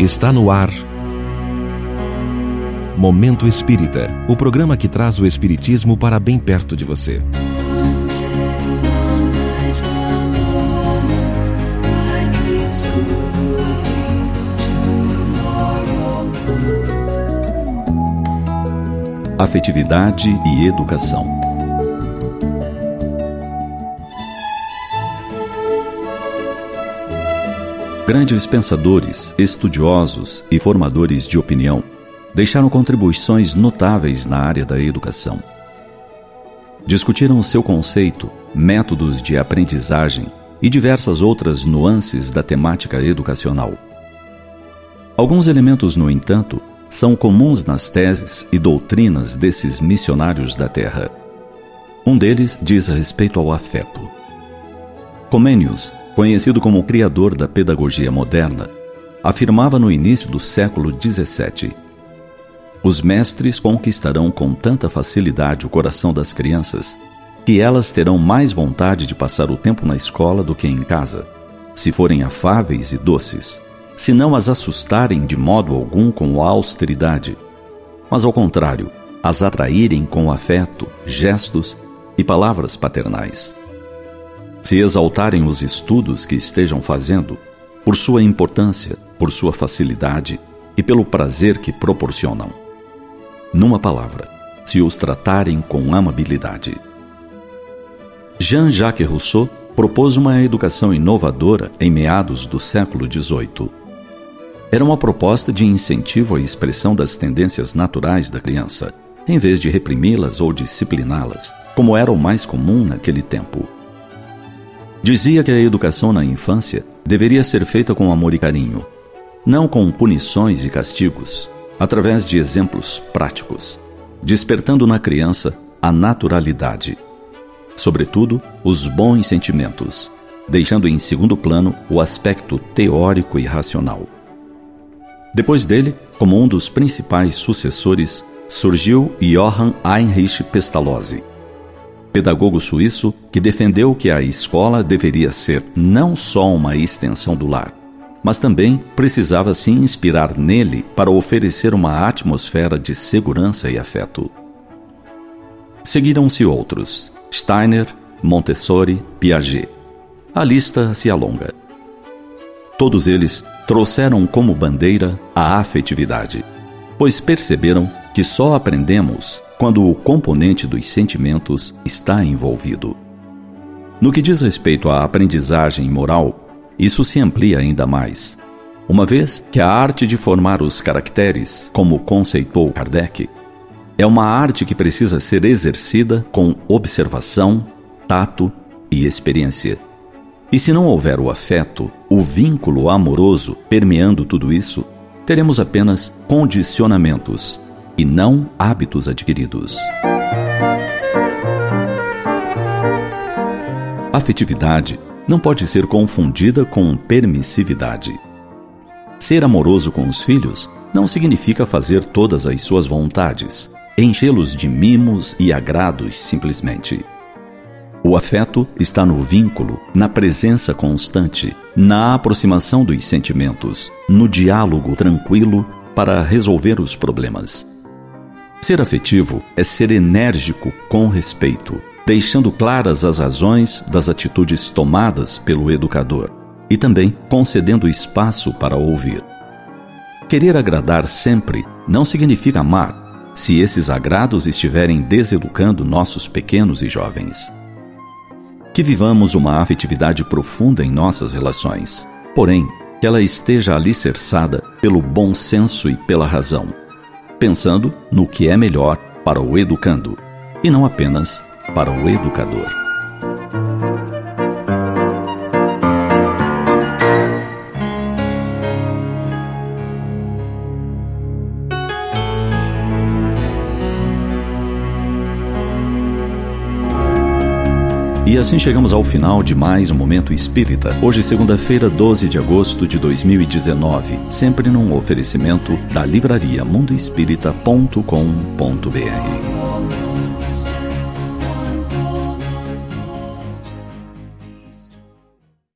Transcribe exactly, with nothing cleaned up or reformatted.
Está no ar Momento Espírita, o programa que traz o espiritismo para bem perto de você. Afetividade e educação. Grandes pensadores, estudiosos e formadores de opinião deixaram contribuições notáveis na área da educação. Discutiram seu conceito, métodos de aprendizagem e diversas outras nuances da temática educacional. Alguns elementos, no entanto, são comuns nas teses e doutrinas desses missionários da Terra. Um deles diz respeito ao afeto. Comênius, conhecido como o criador da pedagogia moderna, afirmava no início do século dezessete: os mestres conquistarão com tanta facilidade o coração das crianças que elas terão mais vontade de passar o tempo na escola do que em casa, se forem afáveis e doces, se não as assustarem de modo algum com a austeridade, mas ao contrário, as atraírem com afeto, gestos e palavras paternais. Se exaltarem os estudos que estejam fazendo, por sua importância, por sua facilidade e pelo prazer que proporcionam. Numa palavra, se os tratarem com amabilidade. Jean-Jacques Rousseau propôs uma educação inovadora em meados do século dezoito. Era uma proposta de incentivo à expressão das tendências naturais da criança, em vez de reprimi-las ou discipliná-las, como era o mais comum naquele tempo. Dizia que a educação na infância deveria ser feita com amor e carinho, não com punições e castigos, através de exemplos práticos, despertando na criança a naturalidade, sobretudo os bons sentimentos, deixando em segundo plano o aspecto teórico e racional. Depois dele, como um dos principais sucessores, surgiu Johann Heinrich Pestalozzi, pedagogo suíço que defendeu que a escola deveria ser não só uma extensão do lar, mas também precisava se inspirar nele para oferecer uma atmosfera de segurança e afeto. Seguiram-se outros: Steiner, Montessori, Piaget. A lista se alonga. Todos eles trouxeram como bandeira a afetividade, pois perceberam que só aprendemos quando o componente dos sentimentos está envolvido. No que diz respeito à aprendizagem moral, isso se amplia ainda mais, uma vez que a arte de formar os caracteres, como conceitou Kardec, é uma arte que precisa ser exercida com observação, tato e experiência. E se não houver o afeto, o vínculo amoroso permeando tudo isso, teremos apenas condicionamentos e não hábitos adquiridos. Afetividade não pode ser confundida com permissividade. Ser amoroso com os filhos não significa fazer todas as suas vontades, enchê-los de mimos e agrados simplesmente. O afeto está no vínculo, na presença constante, na aproximação dos sentimentos, no diálogo tranquilo para resolver os problemas. Ser afetivo é ser enérgico com respeito, deixando claras as razões das atitudes tomadas pelo educador e também concedendo espaço para ouvir. Querer agradar sempre não significa amar, se esses agrados estiverem deseducando nossos pequenos e jovens. Que vivamos uma afetividade profunda em nossas relações, porém, que ela esteja alicerçada pelo bom senso e pela razão, pensando no que é melhor para o educando, e não apenas para o educador. E assim chegamos ao final de mais um Momento Espírita. Hoje, segunda-feira, doze de agosto de dois mil e dezenove. Sempre num oferecimento da livraria mundo espírita ponto com ponto br.